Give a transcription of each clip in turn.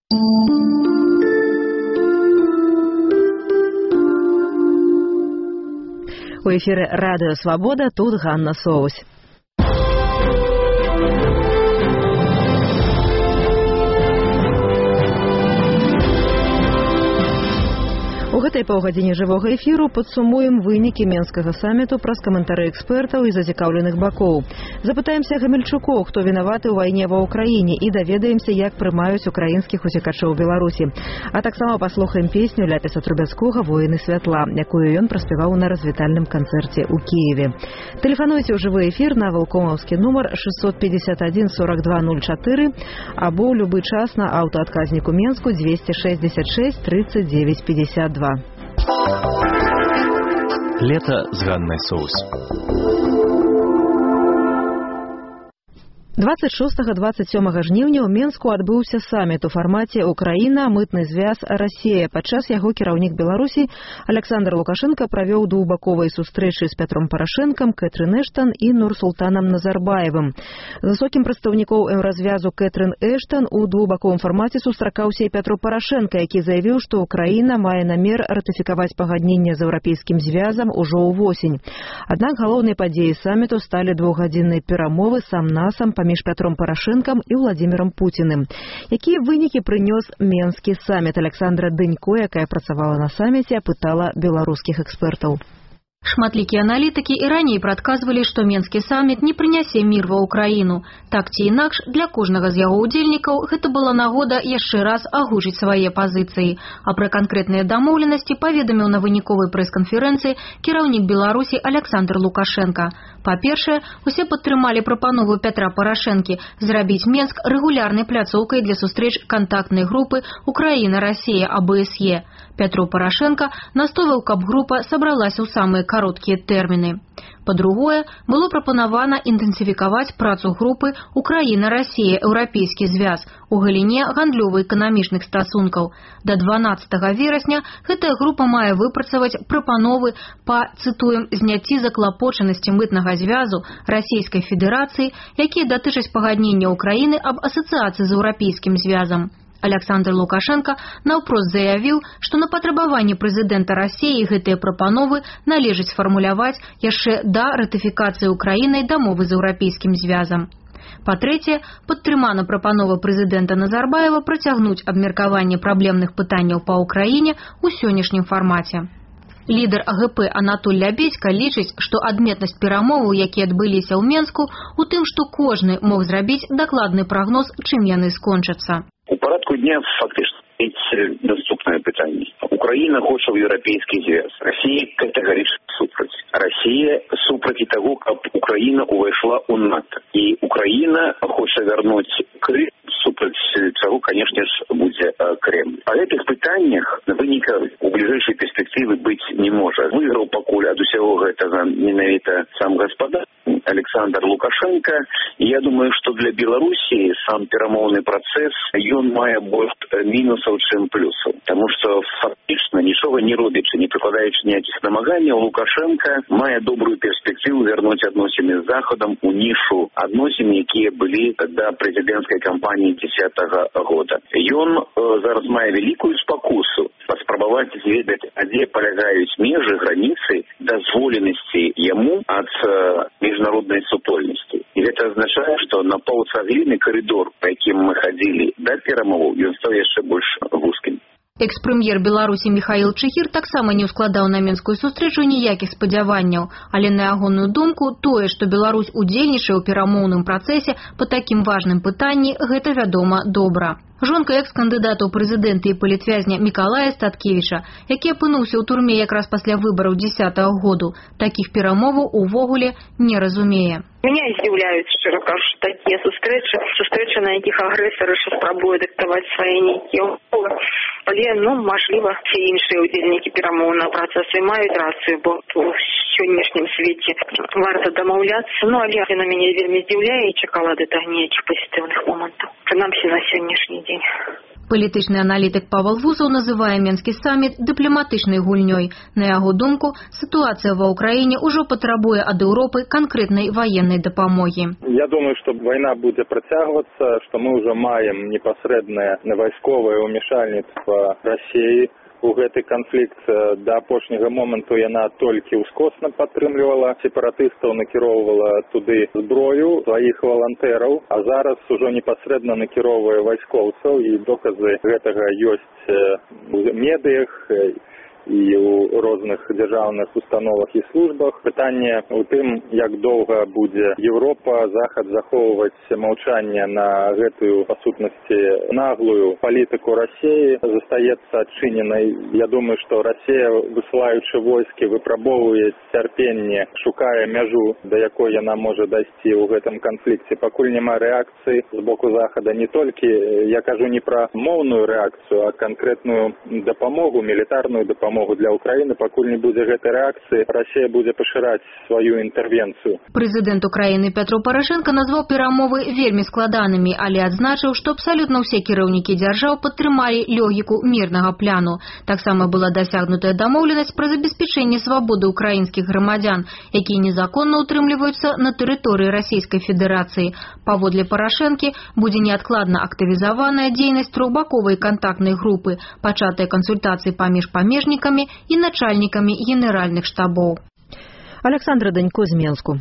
У эфире «Радио Свобода», тут Ганна Соусь. У гэтай паўгадзіне жывога эфіру падсумуем вынікі Менскага саміту праз каментары экспертаў і зацікаўленых бакоў. Запытаемся гамельчукоў, хто вінаваты ў вайне ва ўкраіне, і даведаемся, як прымаюць украінскіх уцекачоў Беларусі. А таксама паслухаем песню Ляпіса Трубецкога «Воіны святла», якую ён праспяваў на развітальным канцэрце ў Кіеве. Тэлефануйце ў жывы эфір на валкомаўскі нумар 651 42 04 або ў любы час на аўтаадказніку Менску 266 39 52. Лето с Ганной Соусь. 26-27 жніўня ў Менску адбыўся саміт у фармаце «Украіна. Мытны звяз. Расія». Падчас яго кіраўнік Беларусі Александр Лукашенко правёў двухбаковыя сустрэчы з Пятром Парашэнкам, Кэтрын Эштан і Нурсултанам Назарбаевым. З высокім прадстаўніком еўразвязу Кэтрын Эштан у двухбаковым фармаце сустракаўся і Пятру Парашэнка, які заявіў, што Украіна мае намер ратыфікаваць пагадненне з еўрапейскім звязам ужо ўвосень. Аднак галоўнай падзеяй саміту сталі двухгадзінныя перамовы сам-насам паміж Пятром Парашэнкам і Владзімірам Пуціным. Якія вынікі прынёс Менскі саміт? Александра Дынько, якая працавала на саміце, апытала беларускіх экспертаў. Шматлікія аналітыкі і раней прадказвалі, што Менскі саміт не прынясе мір ва ўкраіну. Так ці інакш, для кожнага з яго ўдзельнікаў гэта была нагода яшчэ раз агучыць свае пазіцыі. А пра канкрэтныя дамоўленасці паведаміў на выніковай прэс-канферэнцыі кіраўнік Беларусі Александр Лукашенко. Па-першае, усе падтрымалі прапанову Пятра Парашэнкі зрабіць Менск рэгулярнай пляцоўкай для сустрэч кантактнай групы «Украіна-Расія» АБСЕ. Пятру Парашэнка настойваў, каб група сабралася ў самыя кароткія тэрміны. Па-другое, было прапанавана інтэнсіфікаваць працу групы «Украіна-Расія. Еўрапейскі звяз» у галіне гандлёва-эканамічных стасункаў. Да 12 верасня гэтая група мае выпрацаваць прапановы па, цытуем, зняцці заклапочанасці мытнага звязу Расійскай Федэрацыі, якія датычаць пагаднення Украіны аб асацыяцыі з еўрапейскім звязам. Александр Лукашенко наўпрост заявіў, што на патрабаванне прэзідэнта Расіі гэтыя прапановы належыць сфармуляваць яшчэ да ратыфікацыі Украінай дамовы з еўрапейскім звязам. Па-трэцяе, падтрымана прапанова прэзідэнта Назарбаева працягнуць абмеркаванне праблемных пытанняў па Ўкраіне ў сённяшнім фармаце. Лідар АГП Анатоль Лябедзька лічыць, што адметнасць перамоваў, якія адбыліся ў Менску, у тым, што кожны мог зрабіць дакладны прагноз, чым яны скончацца. У парадку дня фактично наступное питание. Украина хочет в европейский звяз. Россия категорично супраць. Россия супраць того, как Украина увайшла у НАТО. И Украина хочет вернуть Крым, супраць чего, конечно же, будет Кремль. По этих питаниях выника у ближайшей перспективы быть не может. Выиграл покуль от усего этого ненавито сам господа Александр Лукашенко. И я думаю, что для Белоруссии сам перамоўны процесс, он мае больше минусов, чем плюсов. Потому что фактично ничего не робится, не прикладаючи никаких намаганий, Лукашенко мае добрую перспективу вернуть относины с Заходом у нишу относин, которые были до президентской кампании 2010 года. И он зараз мае великую спокусу паспрабаваць зведаць, где полягаюць межы, границы дозволенности ему от международной супольности. И это означает, что на полцаглины коридор, по яким мы ходили до перамоваў, он стал еще больше вузким. Экс-прэм'ер Беларусі Міхаіл Чыгір таксама не ўскладаў на менскую сустрэчу ніякіх спадзяванняў, але на ягоную думку, тое, што Беларусь удзельнічае ў перамоўным працэсе па такім важным пытанні, гэта, вядома, добра. Жонка экс-кандыдата ў прэзідэнты і палітвязня Мікалая Статкевіча, які апынуўся ў турме якраз пасля выбараў 2010 году, такіх перамоваў увогуле не разумее. Меня здзіўляюць, шчыра кажучы, такія сустрэчы, на якіх агрэсар спрабуе дыктаваць свае нейкія ўмовы. Але, мажліва, ці іншыя ўдзельнікі перамоўнага працэсу маюць рацыю, бо ў сённяшнім свеце варта дамаўляцца. Але яна мяне вельмі здзіўляе і чакала да нейкіх пазітыўных момантаў. Прынамсі на сённяшні дзень. Палітычны аналітык Павел Вузаў называе Менскі саміт дыпламатычнай гульнёй. На яго думку, ситуация ва Украине уже патрабуе ад Европы конкретной военной дапамоги. Я думаю, что война будет протягиваться, что мы уже маем непосредственное войсковое умешательство России. У гэты канфлікт да апошняга моманту яна толькі ўскосна падтрымлівала сепаратыстаў, накіроўвала туды зброю сваіх валантэраў, а зараз ужо непасрэдна накіроўвае вайскоўцаў, і доказы гэтага ёсць у медыях і ў розных дзяржаўных установах і службах. Пытанне ў тым, як доўга будзе Еўропа, Захад захоўваць маўчанне на гэтую, па сутнасці, наглую палітыку Расіі, застаецца адчыненай. Я думаю, што Расія, высылаючы войскі, выпрабоўвае цярпенне, шукае мяжу, да якой яна можа дайсці ў гэтым канфлікце. Пакуль няма рэакцыі з боку Захада, не толькі, я кажу не пра моўную рэакцыю, а канкрэтную дапамогу, мілітарную дапамогу для Украины, пакуль не будзе гэтай рэакцыі, Расія будзе пашыраць сваю інтэрвенцыю. Прэзідэнт Украіны Пятро Парашенко назваў перамовы вельмі складанымі, але адзначыў, што абсалютна ўсе кіраўнікі дзяржаў падтрымалі логіку мірнага пляну. Таксама была дасягнутая дамоўленасць пра забеспячэнне свабоды украінскіх грамадзян, якія незаконна ўтрымліваюцца на тэрыторыі Расійскай Федэрацыі. Паводле Парашэнкі будзе неадкладна актывізаваная дзейнасць трохбаковай кантактнай групы, пачатыя кансультацыі паміж памежнікамі и начальниками генеральных штабов. Александра Данько з Менску.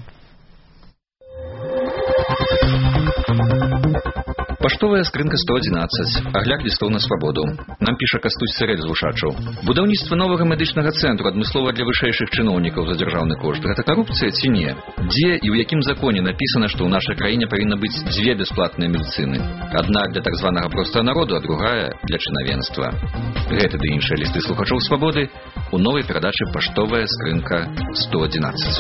Паштовая скрынка 111. Агляд лістоў на свабоду. Нам піша Кастусь Сырэль з Вушачаў. Будаўніцтва новага медычнага цэнтру адмыслова для вышэйшых чыноўнікаў за дзяржаўны кошт. Гэта карупцыя ці не? Дзе і ў якім законе напісана, што ў нашай краіне павінна быць дзве бясплатныя медыцыны? Адна для так званага простага народу, а другая для чынавенства. Гэты ды іншыя лісты слухачоў свабоды у новай перадачы Паштовая скрынка 111.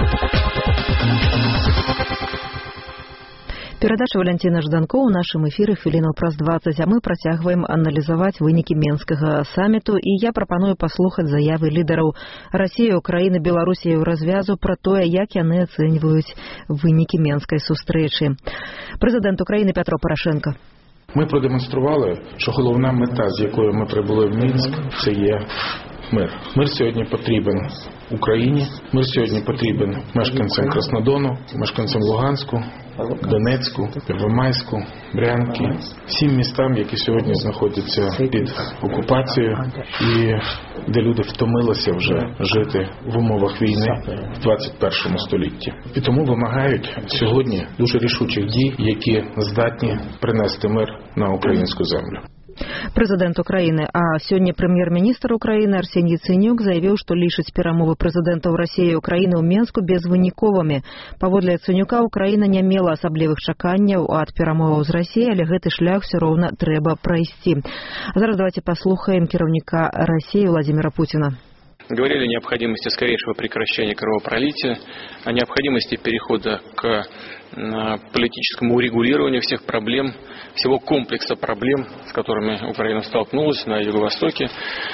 Перадача Валентина Жданко ў нашым эфіры хвілінаў праз 20, а мы працягваем аналізаваць вынікі Менскага саміту, і я прапаную паслухаць заявы лідараў Расіі, Украіны, Беларусі і развязу пра тое, як яны ацэньваюць вынікі Менскай сустрэчы. Прэзідэнт Украіны Пятро Порошенко. Ми продемонстрували, що головна мета, з якою ми прибули в Мінськ, це є мир. Мир сьогодні потрібен Україні, мир сьогодні потрібен мешканцям Краснодону, мешканцям Луганську, Донецьку, Первомайську, Брянки, всім містам, які сьогодні знаходяться під окупацією і де люди втомилися вже жити в умовах війни в 21 столітті. І тому вимагають сьогодні дуже рішучих дій, які здатні принести мир на українську землю. Прэзідэнт Украіны, а сёння прэм'ер-міністр Украіны Арсеній Яцэнюк заявіў, што лічыць перамовы прэзідэнтаў Расіі і Украіны ў Менску безвыніковымі. Паводле Яцэнюка, Украіна не мела асаблівых чаканняў ад перамоваў з Расіяй, але гэты шлях все роўна трэба прайсці. Зараз давайте паслухаем кіраўніка Расіі Владимира Путина. Говорили о необходимости скорейшего прекращения кровопролития, о необходимости перехода к политическому урегулированию всех проблем, всего комплекса проблем, с которыми Украина столкнулась на юго-востоке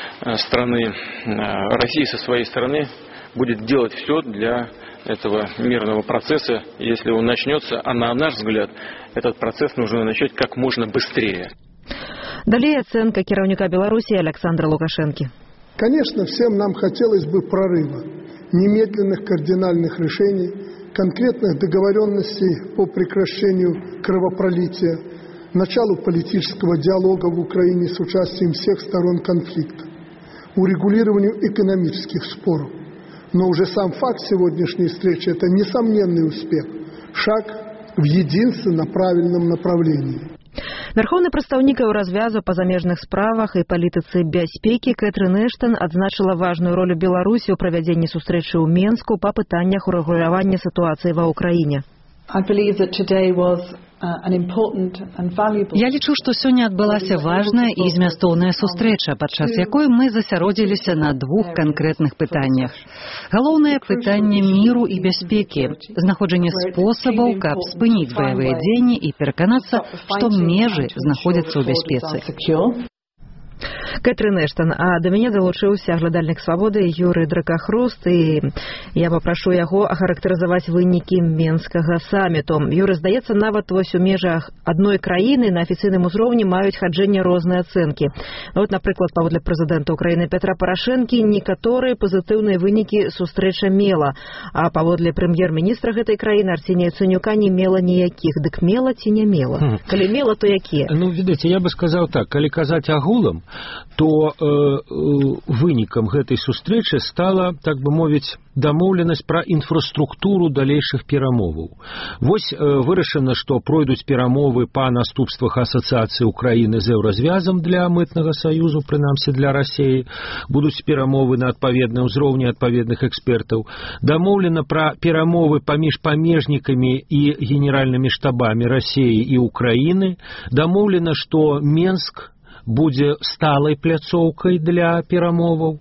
страны. Россия со своей стороны будет делать все для этого мирного процесса. Если он начнется, а на наш взгляд, этот процесс нужно начать как можно быстрее. Далее оценка кіраўніка Беларуси Александра Лукашенко. Конечно, всем нам хотелось бы прорыва, немедленных кардинальных решений, конкретных договоренностей по прекращению кровопролития, началу политического диалога в Украине с участием всех сторон конфликта, урегулированию экономических споров. Но уже сам факт сегодняшней встречи – это несомненный успех, шаг в единственно правильном направлении. Верховны прадстаўнік у развязу па замежных справах і палітыцы бяспекі Кэтрын Эштон адзначыла важную ролю Беларусі ў правядзенні сустрэчы ў Менску па пытаннях урэгулявання сітуацыі ва Ўкраіне. Я лічу, што сёння адбылася важная і змястоўная сустрэча, падчас якой мы засяродзіліся на двух канкрэтных пытаннях. Галоўнае пытанне міру і бяспекі, знаходжанне спосабаў, каб спыніць баявыя дзеянні і пераканацца, што межы знаходзяцца ў бяспецы. Кэтрин Эштон, а да мяне далучыўся глядальнік свабоды Юрый Дракахруст, і я папрашу яго ахарактарызаваць вынікі Менскага саміту. Юрый, здаецца, нават вось у межах адной краіны на афіцыйным узроўні маюць хаджэнне розныя ацэнкі. Вот, напрыклад, паводле прэзідэнта Украіны Петра Парашэнкі некаторыя пазітыўныя вынікі сустрэча мела, а паводле прэм'ер-міністра гэтай краіны Арсенія Яцэнюка не мела ніякіх. Дык мела ці не мела? Калі мела, то якія? Ну, видите, я бы сказал так, калі казаць агулам, то вынікам гэтай сустрэчы стала, так бы мовіць, дамоўленасць пра інфраструктуру далейшых перамоваў. Вось вырашана, што пройдуць перамовы па наступствах асацыяцыі Украіны з Еўразвязам для мытнага саюзу, прынамсі для Расіі. Будуць перамовы на адпаведным узроўні адпаведных экспертаў. Дамоўлена пра перамовы паміж памежнікамі і генеральнымі штабамі Расіі і Украіны. Дамоўлена, што Менск будзе сталай пляцоўкай для перамоваў.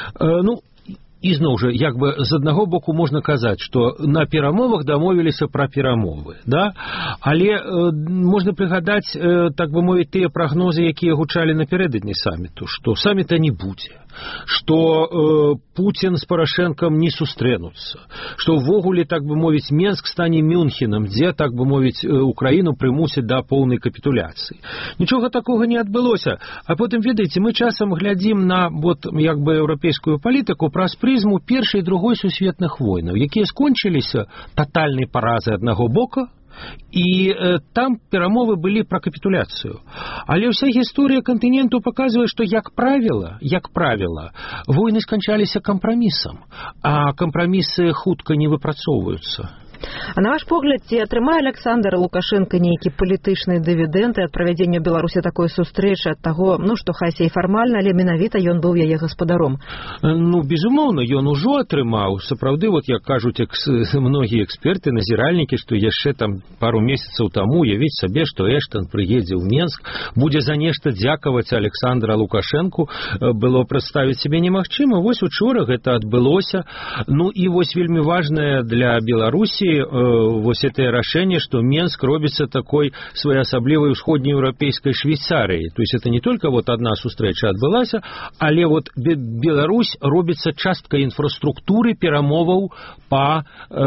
І зноў жа, як бы з аднаго боку можна казаць, што на перамовах дамовіліся пра перамовы, да? Але можна прыгадаць, так бы мовіць, тыя прагнозы, якія гучалі напярэдадні саміту, што саміта не будзе, што Путін з Парашэнкам не сустрэнуцца, што ўвогуле, так бы мовіць, Менск стане Мюнхенам, дзе, так бы мовіць, Украіну прымусяць да поўнай капітуляцыі. Нічога такога не адбылося. А потым, ведаеце, мы часам глядзім на, вот, як бы, еўрапейскую палітыку праз прызму Першай і Другой сусветных войнаў, якія скончыліся татальнай паразай аднаго бока, і там перамовы былі пра капітуляцыю. Але ўся гісторыя кантыненту паказвае, што, як правіла, войны сканчаліся кампрамісам, а кампрамісы хутка не выпрацоўваюцца. А на ваш погляд, ці атрымае Александр Лукашенко нейкі палітычны дывідэнт ад правядзення ў Беларусі такой сустрэчы ад таго, што хай і фармальна, але менавіта ён быў яе гаспадаром? Безумоўна, ён ужо атрымаў. Сапраўды, вот як кажуць многія эксперты, назіральнікі, што яшчэ там пару месяцаў таму уявіць сабе, што Эштон прыедзе ў Менск, будзе за нешта дзякаваць Александра Лукашенку, было прадставіць сябе немагчыма. Вось учора гэта адбылося. І вось вельмі важнае для Беларусі вось это рашэнне, што Менск робіцца такой своеасаблівай усходнееўрапейскай Швейцарыяй. То есть это не только вот одна сустрэча адбылася, але вот Беларусь робіцца часткай інфраструктуры перамоваў па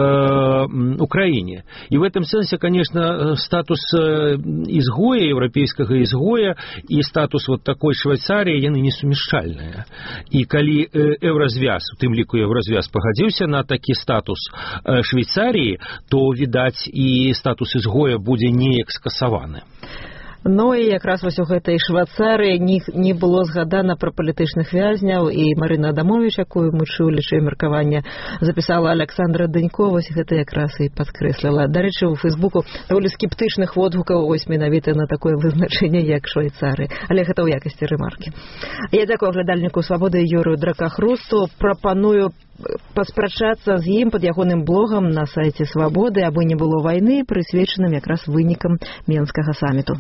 Украіне. І в этом сэнсе, конечно, статус изгоя, европейскага изгоя і статус вот такой Швейцарыі, яны несумяшчальныя. І калі Еўразвяз, у тым ліку Еўразвяз пагадзіўся на такі статус Швейцарыі, то, відаць, і статус изгоя будзе неяк скасаваны. І якраз вось у гэтай Швейцарыі не было згадана пра палітычных вязняў, і Марына Адамович, якую мы чулі, чыё меркаванне запісала Александра Данько, вось гэта якраз і падкрэсліла. Дарэчы, у Фейсбуку даволі скептычных водгукаў вось менавіта на такое вызначэнне, як Швейцарыі. Але гэта ў якасці рэмаркі. Я дзякую глядальніку свабоды Юрыю Дракахрусту. Прапаную паспрачацца з ім пад ягоным блогам на сайце Свабоды, абы не было вайны, прысвечаным якраз вынікам Менскага саміту.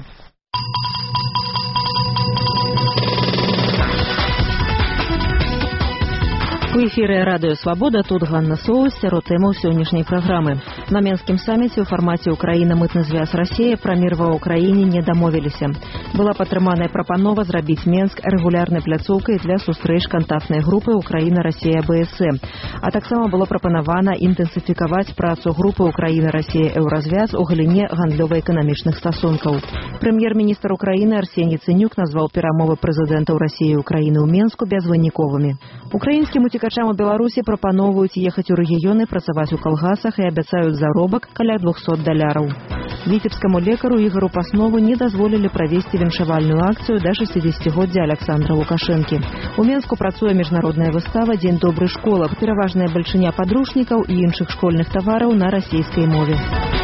У эфіры радыё «Свабода», тут Ганна Соус, сярод тэмаў сённяшняй праграмы. На Менскім саміце ў фармаце «Украіна, мытны звяз, Расія» пра мір ва Ўкраіне не дамовіліся. Была падтрыманая прапанова зрабіць Менск рэгулярнай пляцоўкай для сустрэч кантактнай групы «Украіна, Расія, БСЭ». А таксама было прапанавана інтэнсіфікаваць працу групы «Украіна, Расія, Еўразвяз» у галіне гандлёва-эканамічных стасункаў. Прэм'ер-міністр Украіны Арсеній Яцэнюк назваў перамовы прэзідэнтаў Расіі і Украіны ў Менску безвыніковымі. Украінскім уцекачам у Беларусі прапаноўваюць ехаць у рэгіёны, працаваць у калгасах і абяцаюць заробак каля $200. Віцебскаму лекару Ігору Паснову не дазволілі правесці віншавальную акцыю да 60-годдзя Александра Лукашэнкі. У Менску працуе міжнародная выстава «Дзень добрай школы», пераважная бальшыня падручнікаў і іншых школьных тавараў на расійскай мове.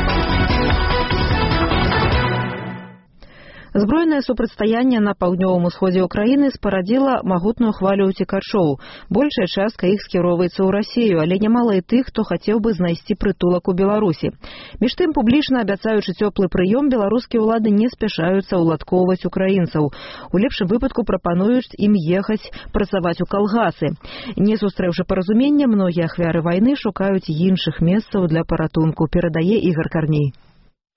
Збройнае супрацьстаянне на паўднёвым усходзе ўкраіны спарадзіла магутную хвалю ўцекачоў. Большая частка іх скіроўваецца ў Расію, але нямала і тых, хто хацеў бы знайсці прытулак у Беларусі. Між тым, публічна абяцаючы цёплы прыём, беларускія ўлады не спяшаюцца ўладкоўваць украінцаў. У лепшым выпадку прапануюць ім ехаць працаваць у калгасы. Не сустрэўшы паразумення, многія ахвяры вайны шукаюць іншых месцаў для паратунку, перадае Ігор Карней.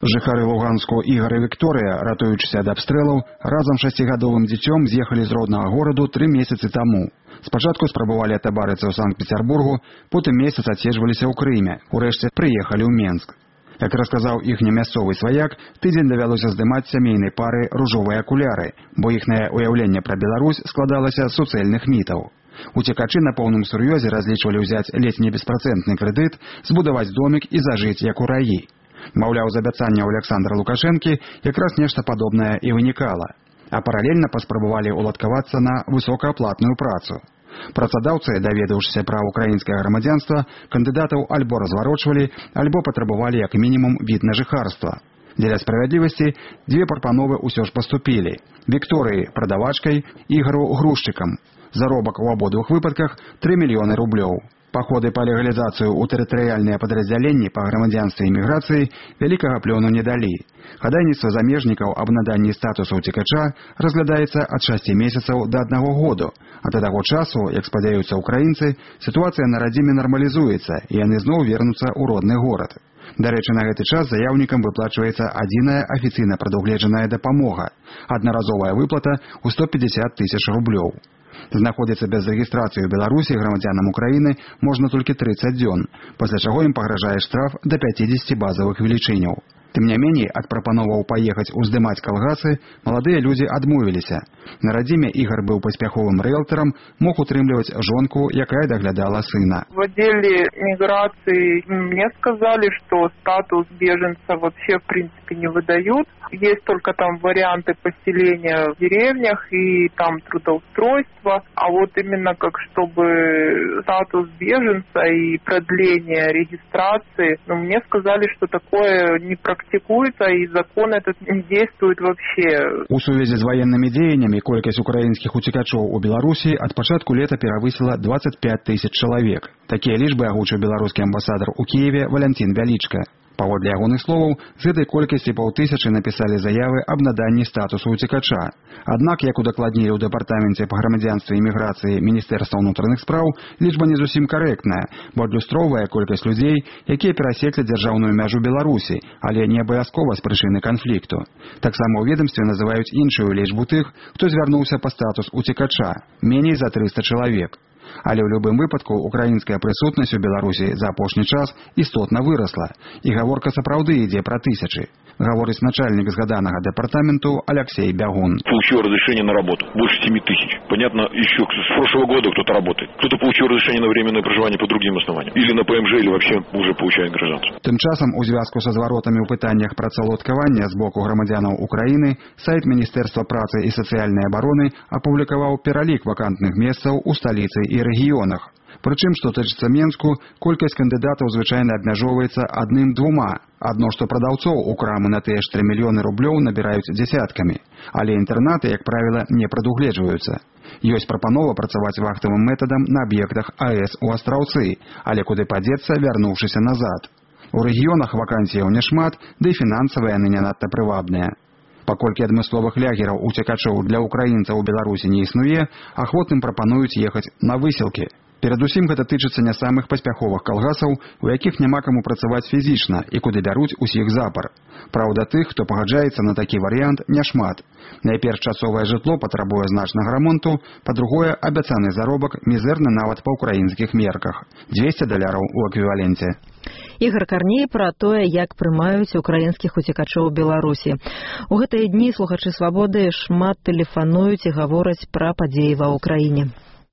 Жыхары Луганску Ігар і Вікторыя, ратуючыся ад абстрэлаў, разам з 6гадовым дзіцём з'ехалі з роднага гораду 3 месяцы таму. Спачатку спрабавалі атабарыцца ў Санкт-Петербургу, потым месяц адседжваліся ў Крыме, урэшце прыехалі ў Менск. Як расказаў іхні мясцовы сваяк, тыдзень давялося здымаць сямейнай пары ружовыя акуляры, бо іхнае ўяўленне пра Беларусь складалася з суцэльных мітаў. Уцекачы на поўным сур'ёзе разлічвалі ўзяць ледзь не беспрацэнтны крэдыт, збудаваць домік і зажыць як у раі. Маўляў, з абяцанняў Александра Лукашэнкі якраз нешта падобнае і вынікала. А паралельна паспрабавалі ўладкавацца на высокааплатную працу. Працадаўцы, даведаўшыся пра украінскае грамадзянства, кандыдатаў альбо разварочвалі, альбо патрабавалі як мінімум від на жыхарства. Дзеля справядлівасці 2 прапановы ўсё ж паступілі. Вікторыі прадавачкай, Ігару грузчыкам. Заробак у абодвух выпадках 3 мільёны рублёў. Паходы па легалізацыю ў тэрытарыяльныя падраздзяленні па грамадзянстве і міграцыі вялікага плёну не далі. Хадайніцтва замежнікаў аб наданні статусу ўцекача разглядаецца ад 6 месяцаў да 1 году, а да таго часу, як спадзяюцца ўкраінцы, сітуацыя на радзіме нармалізуецца і яны зноў вернуцца ў родны горад. Дарэчы, на гэты час заяўнікам выплачваецца адзіная афіцыйна прадугледжаная дапамога – аднаразовая выплата ў 150 тысяч рублёў. Знаходзіцца без рэгістрацыі ў Беларусі грамадзянам Украіны можна толькі 30 дзён, пасля чаго ім пагражае штраф да 50 базавых велічыняў. Тым не меней, ад прапановаў паехаць уздымаць калгасы маладыя людзі адмовіліся. На радзіме Ігар быў паспяховым рыэлтарам, мог утрымліваць жонку, якая даглядала сына. В отделе миграции мне сказали, что статус беженца вообще в принципе не выдают. Есть только там варианты поселения в деревнях и там трудоустройство. А вот именно как чтобы статус беженца и продление регистрации, мне сказали, что такое не практикуется и закон этот не действует вообще. У сувязі з ваеннымі дзеяннямі колькасць украінскіх уцекачоў у Беларусі ад пачатку лета перавысіла 25 тысяч чалавек. Такія лічбы агучыў беларускі амбасадар у Киеве Валянцін Вялічка. Паводле ягоных словаў, з гэтай колькасці 500 напісалі заявы аб наданні статусу уцекача. Аднак, як удакладнілі ў дэпартаменце па грамадзянстве і міграцыі Міністэрства ўнутраных спраў, лічба не зусім карэктная, бо адлюстроўвае колькасць людзей, якія перасеклі дзяржаўную мяжу Беларусі, але не абавязкова з прычыны канфлікту. Таксама ў ведамстве называюць іншую лічбу тых, хто звярнуўся па статус уцекача, меней за 300 чалавек. Але ў любым выпадку украінская прысутнасць у Беларусі за апошні час істотна вырасла, і гаворка сапраўды ідзе пра тысячы. Говорит начальник згаданного департаменту Алексей Бягун. Получил разрешение на работу. Больше 7 тысяч. Понятно, еще с прошлого года кто-то работает. Кто-то получил разрешение на временное проживание по другим основаниям. Или на ПМЖ, или вообще уже получает гражданство. Тым часам у звязку са зваротамі ў пытаннях працаўладкавання з боку грамадзянаў Украіны сайт Міністэрства працы і сацыяльнай абароны апублікаваў пералік вакантных месцаў у сталіцы і рэгіёнах. Прычым, што тычыцца Менску, колькасць кандыдатаў звычайна абмяжоўваецца 1-2. Адно, што прадаўцоў у крамы на тыя ж 3 мільёны рублёў набіраюць дзясяткамі. Але інтэрнаты, як правіла, не прадугледжваюцца. Ёсць прапанова працаваць вахтавым метадам на аб'ектах АЭС у Астраўцы, але куды падзецца, вярнуўшыся назад. У рэгіёнах вакансіяў няшмат, ды і фінансавыя яны не надта прывабныя. Паколькі адмысловых лягераў уцекачоў для украінцаў у Беларусі не існуе, ахвотным прапануюць ехаць на высілкі. Перадусім гэта тычыцца не самых паспяховых калгасаў, у якіх няма каму працаваць фізічна і куды бяруць усіх запар. Праўда, тых, хто пагаджаецца на такі варыянт, няшмат. Найперш часовае жытло патрабуе значнага рамонту, па-другое, абяцаны заробак мізэрны нават па ўкраінскіх мерках – $200 у эквіваленце. Ігар Карней пра тое, як прымаюць украінскіх уцекачоў у Беларусі. У гэтыя дні слухачы Свабоды шмат тэлефануюць і гавораць пра падзеі ва ўкраіне.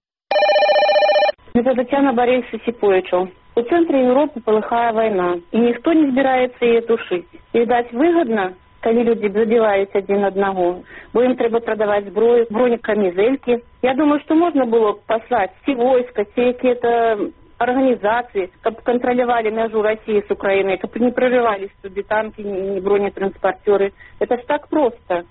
Это Татьяна Борисовна Сипоичева. У центра Европы полыхая война, и никто не собирается ее тушить. Видать, выгодно, когда люди забивают один одного, бо им треба продавать зброю, бронекамизельки. Я думаю, что можно было послать все войска, все какие-то организации, чтобы контролировали между Россией с Украиной, чтобы не прорывались сюда танки, ни бронетранспортеры. Это ж так просто.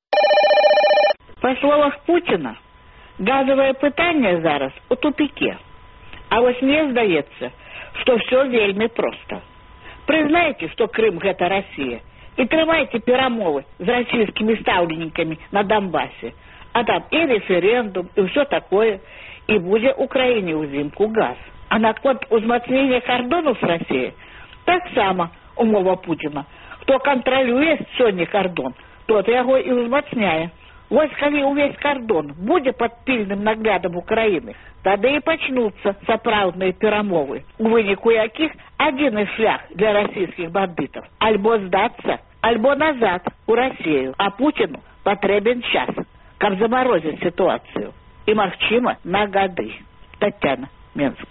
По словах Путина, газовое питание зараз у тупике. А вось мне здаецца, што ўсё вельмі проста. Прызнайце, што Крым – гэта Расія, і трымайце перамовы з расійскімі стаўленнікамі на Донбасе. А там і рэферэндум, і ўсё такое, і будзе Украіне ўзімку газ. А наконт узмацнення кардонаў з Расіяй таксама умова Путіна. Хто кантралюе сёння кардон, тот яго і ўзмацняе. Вось калі ўвесь кардон будзе пад пільным наглядам Украіны, тады і пачнуцца сапраўдныя перамовы, у выніку якіх адзіны шлях для расійскіх бандытаў. Альбо здацца, альбо назад у Расію, а Путіну патрэбен час, каб замарозіць сітуацыю. І, магчыма, на гады. Тетяна, Минск.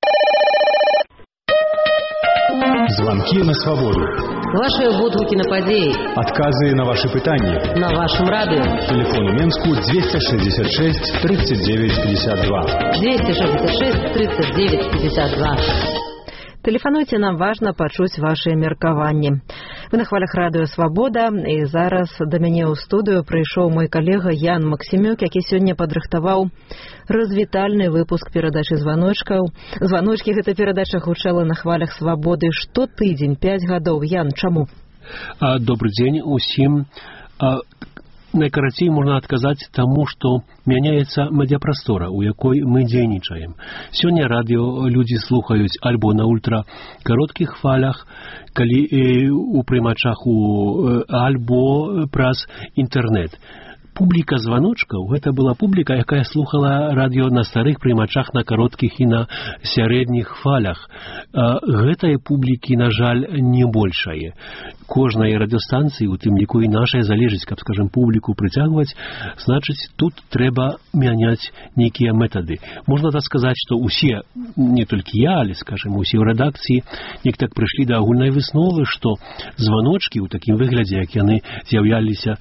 Звонки на свободу. Ваши водгуки на подеи. Отказы на ваши питания. На вашем радио. Телефон у Минску 266 39 52. 266 39 52. Тэлефануйце, нам важна пачуць вашыя меркаванні. Вы на хвалях радыё «Свабода», і зараз да мяне ў студыю прыйшоў мой калега Ян Максімюк, які сёння падрыхтаваў развітальны выпуск перадачы «Званочкаў». «Званочкі» — гэта перадача гучала на хвалях «Свабоды» штотыдзень, 5 гадоў. Ян, чаму? Добрый дзень усім. Найкарацей можна адказаць таму, што мяняецца медыяпрастора, у якой мы дзейнічаем. Сёння радыё людзі слухаюць альбо на ультракароткіх хвалях, калі у прымачах альбо праз інтэрнэт. Публіка званочкаў — гэта была публіка, якая слухала радыё на старых прымачах, на кароткіх і на сярэдніх хвалях. Гэтай публікі, на жаль, не большае. Кожнай радыёстанцыі, у тым ліку і нашай, залежыць, каб, скажем, публіку прыцягваць, значыць, тут трэба мяняць нейкія метады. Можна так сказаць, што усе, не толькі я, але, скажем, усе ў рэдакцыі, нек так прыйшлі да агульнай высновы, што званочкі ў такім выглядзе, як яны з'яўляліся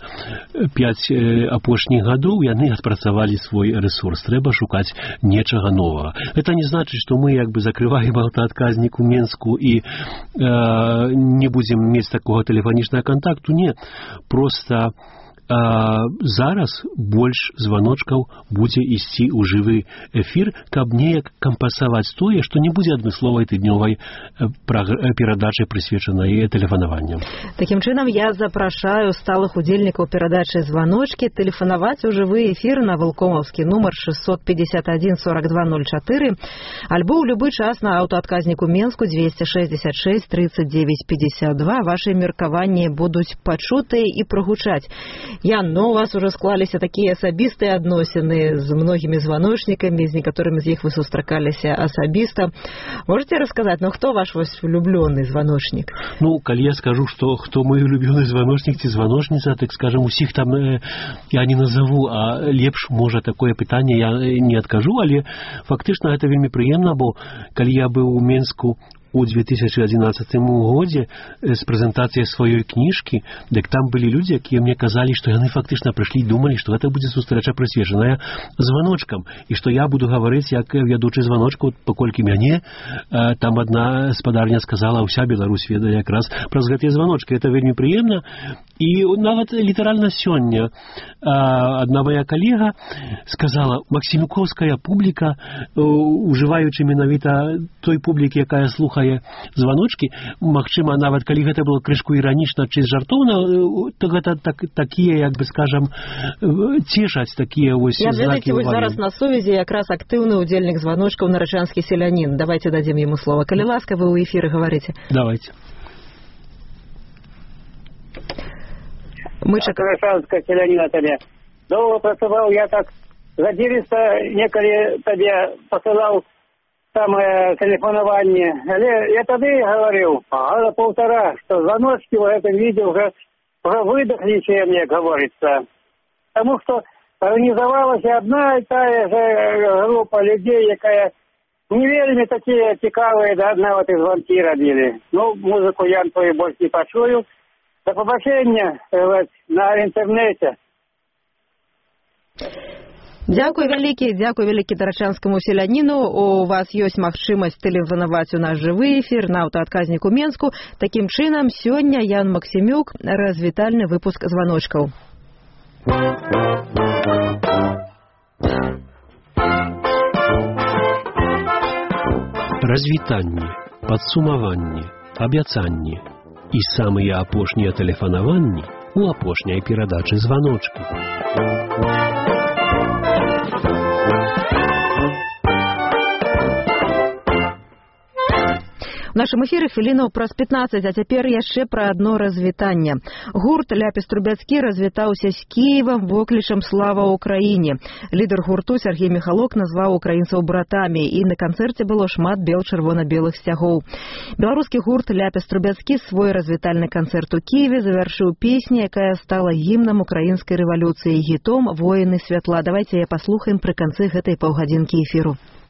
5 апошніх гадоў, яны адпрацавалі свой рэсурс. Трэба шукаць нечага новага. Это не значыць, што мы як бы закрываем аўтаадказнік у Менску і не будзем мець такога тэлефанічнага кантакту. Не. Просто зараз больш званочкаў будзе ісці ў жывы эфір, каб неяк кампасаваць тое, што не будзе адмысловай тыднёвай перадачы, прысвечанай тэлефанаванням. Такім чынам, я запрашаю сталых удзельнікаў перадачы «Званочкі» тэлефанаваць у жывы эфір на вылкомаўскі нумар 651 4204 альбо ў любы час на аўтаадказніку Менску 266 39 52. Вашы меркаванні будуць пачутыя і прагучаць. Ян, но у вас уже склаліся такія асабістыя адносіны з многімі званочнікамі, з некаторымі з іх вы сустракаліся асабіста. Можете расказаць, хто ваш улюблёны званочнік? Калі я скажу, што хто мой улюблёны званочнік ці званочніца, так скажем, усіх там я не назову, а лепш, можа, такое пытанне я не адкажу, але фактычна гэта вельмі прыемна, бо калі я быў у Менску у 2011 годзе з прэзентацыяй сваёй кніжкі, дык там былі людзі, якія мне казалі, што яны фактычна прыйшлі і думалі, што гэта будзе сустрэча прысвечаная званочкам, і што я буду гаварыць як вядучы званочкаў, паколькі мяне там адна спадарня сказала, ўся Беларусь ведае якраз праз гэтыя званочкі. Это вельмі прыемна. І нават літаральна сёння адна моя калега сказала, максімюкоўская публіка, ужываючы менавіта той публікі, якая слухае званочкі, магчыма, нават калі гэта было крышку іранічна ці жартоўна, то гэта такія, як бы скажам, цешаць такія вось знакі ўвагі. Я ведаеце, вось зараз на сувязі якраз актыўны удзельнік званочкаў нарачанскі селянін. Давайте дадзім яму слова. Калі ласка, вы ў эфіры гаварыце. Давайте. Нарачанска селяніна табе. Доўга працаваў, я так задзівіста некалі табе пасылаў самое телефонование. Я тогда говорил, года полтора, что звоночки в этом виде уже выдохли, чем мне говорится. Потому что организовалась одна и та же группа людей, якая не вельми такие цікавые, да, одна вот и звонки робили. Музыку я твою больше не почую. До побачення на интернете. Дзякуй вялікі дарачанскаму селяніну. У вас ёсць магчымасць тэлефанаваць у наш жывы эфір на аўтаадказніку Менску. Такім чынам, сёння Ян Максімюк, развітальны выпуск званочкаў. Развітанне, падсумаванне, абяцанне і самыя апошнія тэлефанаванні у апошняй перадачы «Званочкі». У нашым эфіры хвілінаў праз 15, а цяпер яшчэ пра адно развітанне. Гурт «Ляпіс Трубецкі» развітаўся з Кіевам воклічам «Слава Украіне». Лідар гурту Сергей Михалок назваў украінцаў братамі, і на канцэрце было шмат бел-чырвона-белых сцягоў. Беларускі гурт «Ляпіс Трубецкі» свой развітальны канцэрт у Кіеве завяршыў песню, якая стала гімнам украінскай рэвалюцыі, гітом «Воіны святла». Давайте я паслухаем пры канцы гэтай паўгадзінкі эфіру.